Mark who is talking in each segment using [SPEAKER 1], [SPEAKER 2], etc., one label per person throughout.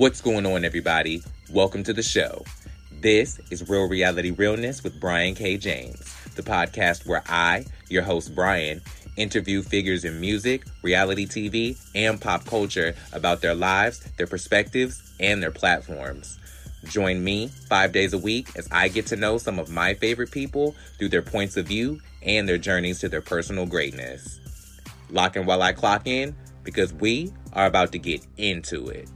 [SPEAKER 1] What's going on, everybody? Welcome to the show. This is Real Reality Realness with Brian K. James, the podcast where I, your host Brian, interview figures in music, reality TV, and pop culture about their lives, their perspectives, and their platforms. Join me 5 days a week as I get to know some of my favorite people through their points of view and their journeys to their personal greatness. Lock in while I clock in, because we are about to get into it.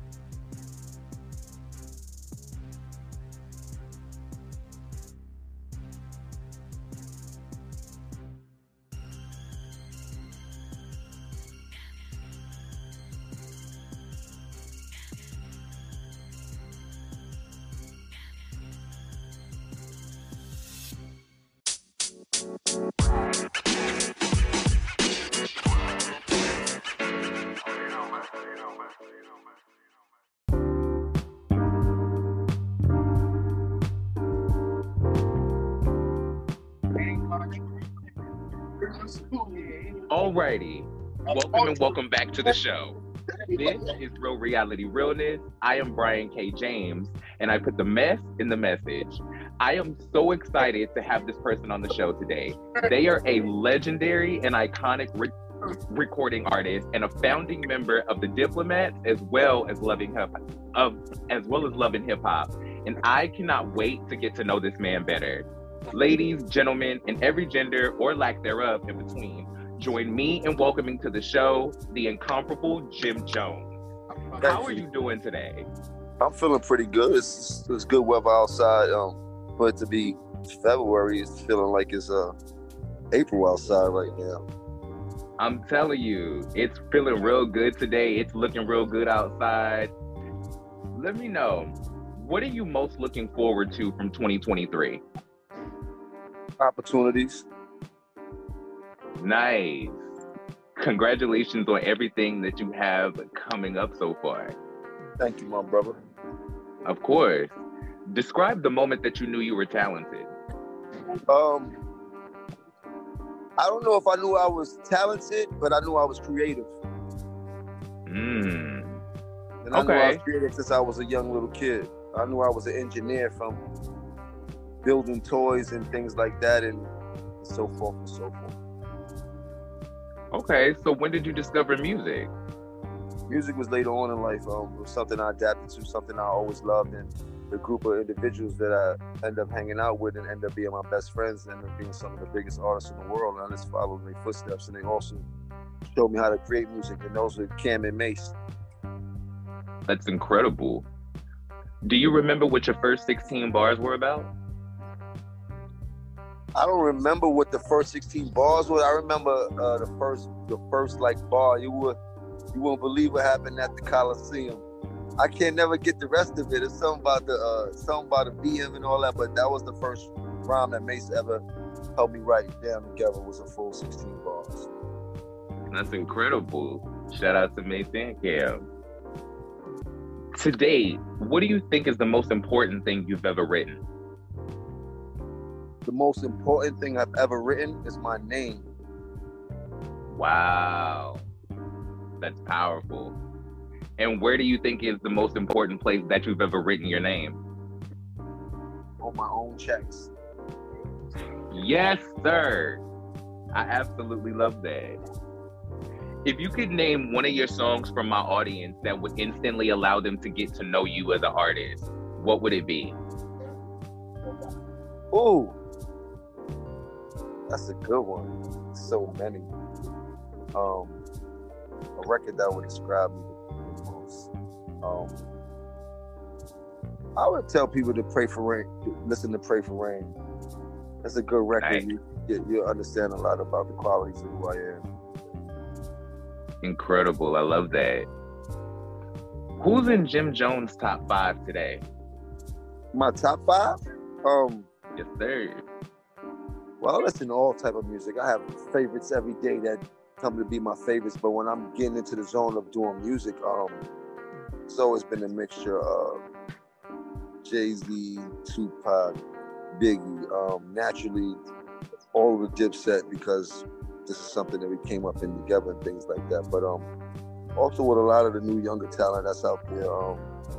[SPEAKER 1] Alrighty, welcome back to the show. This is Real Reality Realness. I am Brian K. James, and I put the mess in the message. I am so excited to have this person on the show today. They are a legendary and iconic recording artist and a founding member of the Diplomats, as well as Loving Hip Hop. And I cannot wait to get to know this man better. Ladies, gentlemen, and every gender or lack thereof in between, join me in welcoming to the show the incomparable Jim Jones. How are you doing today?
[SPEAKER 2] I'm feeling pretty good. It's good weather outside. For it to be February, it's feeling like it's April outside right now.
[SPEAKER 1] I'm telling you, it's feeling real good today. It's looking real good outside. Let me know, what are you most looking forward to from 2023?
[SPEAKER 2] Opportunities.
[SPEAKER 1] Nice. Congratulations on everything that you have coming up so far.
[SPEAKER 2] Thank you, my brother.
[SPEAKER 1] Of course. Describe the moment that you knew you were talented.
[SPEAKER 2] I don't know if I knew I was talented, but I knew I was creative. And I knew I was creative since I was a young little kid. I knew I was an engineer from building toys and things like that, and so forth and so forth.
[SPEAKER 1] Okay, so when did you discover music?
[SPEAKER 2] Music was later on in life. It was something I adapted to, something I always loved, and the group of individuals that I end up hanging out with and end up being my best friends and end up being some of the biggest artists in the world. And I just followed in their footsteps, and they also showed me how to create music, and those were Cam and Mace.
[SPEAKER 1] That's incredible. Do you remember what your first 16 bars were about?
[SPEAKER 2] I don't remember what the first 16 bars were. I remember the first like bar. You won't believe what happened at the Coliseum. I can't never get the rest of it. It's something about the BM and all that, but that was the first rhyme that Mace ever helped me write down together. Was a full 16 bars.
[SPEAKER 1] That's incredible. Shout out to Mace and Cam. Today, what do you think is the most important thing you've ever written?
[SPEAKER 2] The most important thing I've ever written is my name.
[SPEAKER 1] Wow. That's powerful. And where do you think is the most important place that you've ever written your name?
[SPEAKER 2] On my own checks.
[SPEAKER 1] Yes, sir. I absolutely love that. If you could name one of your songs from my audience that would instantly allow them to get to know you as an artist, what would it be?
[SPEAKER 2] Ooh. That's a good one. So many. A record that would describe me the most. I would tell people to pray for rain. Listen to Pray for Rain. That's a good record. Nice. You'll understand a lot about the qualities of who I am.
[SPEAKER 1] Incredible. I love that. Who's in Jim Jones' top 5 today?
[SPEAKER 2] My top 5?
[SPEAKER 1] Yes, sir.
[SPEAKER 2] Well, I listen to all type of music. I have favorites every day that come to be my favorites, but when I'm getting into the zone of doing music, it's always been a mixture of Jay-Z, Tupac, Biggie, naturally all of the Dipset, because this is something that we came up in together and things like that. But also with a lot of the new younger talent that's out there,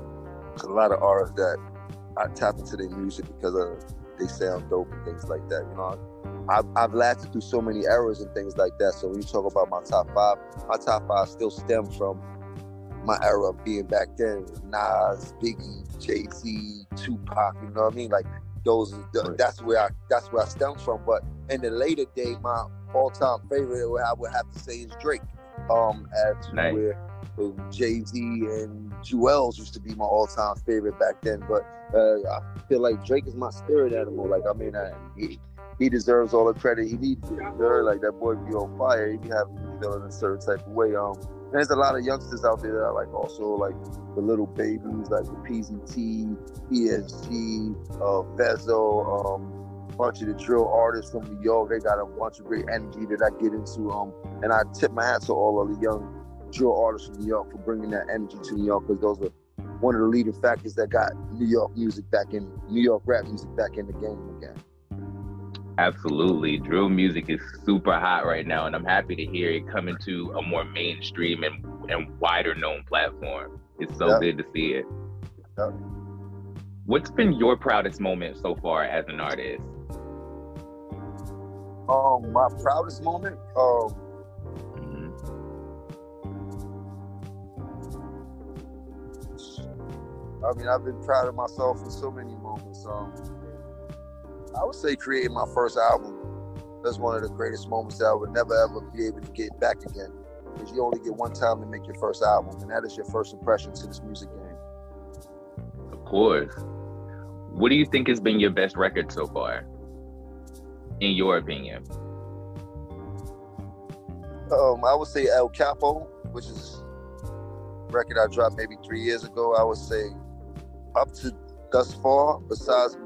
[SPEAKER 2] There's a lot of artists that I tap into their music because they sound dope and things like that. You know, I've lasted through so many eras and things like that. So when you talk about my top five still stem from my era of being back then. Nas, Biggie, Jay-Z, Tupac. You know what I mean? Like that's where I stem from. But in the later day, my all-time favorite, I would have to say, is Drake. Where Jay-Z and Jewels used to be my all-time favorite back then. But I feel like Drake is my spirit animal. Like, I mean, he deserves all the credit he needs. Like, that boy be on fire. He be having me feeling a certain type of way. There's a lot of youngsters out there that I like, also like the Little Babies, like the PZT, ESG, Vezo, bunch of the drill artists from New York. They got a bunch of great energy that I get into. And I tip my hat to all of the young drill artists from New York for bringing that energy to New York, because those are one of the leading factors that got New York rap music back in the game again.
[SPEAKER 1] Absolutely. Drill music is super hot right now, and I'm happy to hear it coming to a more mainstream and wider known platform. It's so good to see it.
[SPEAKER 2] Yep.
[SPEAKER 1] What's been your proudest moment so far as an artist?
[SPEAKER 2] My proudest moment? I mean, I've been proud of myself in so many moments. I would say creating my first album. That's one of the greatest moments that I would never ever be able to get back again. Because you only get one time to make your first album, and that is your first impression to this music game.
[SPEAKER 1] Of course. What do you think has been your best record so far, in your opinion?
[SPEAKER 2] I would say El Capo, which is a record I dropped maybe 3 years ago. I would say up to thus far, besides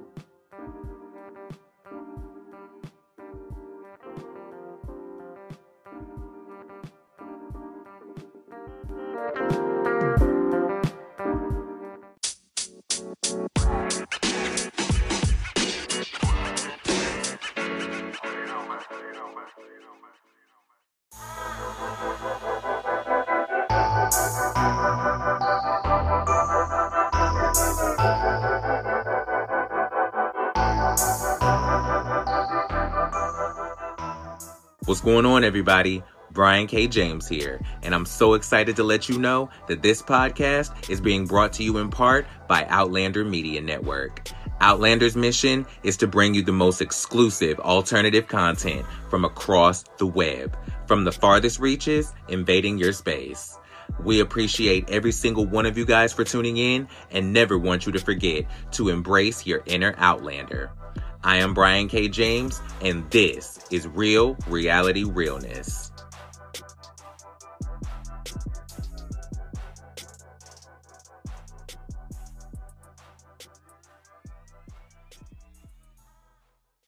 [SPEAKER 1] What's going on, everybody? Brian K. James here, and I'm so excited to let you know that this podcast is being brought to you in part by Outlander Media Network. Outlander's mission is to bring you the most exclusive alternative content from across the web, from the farthest reaches invading your space. We appreciate every single one of you guys for tuning in and never want you to forget to embrace your inner Outlander. I am Brian K. James, and this is Real Reality Realness.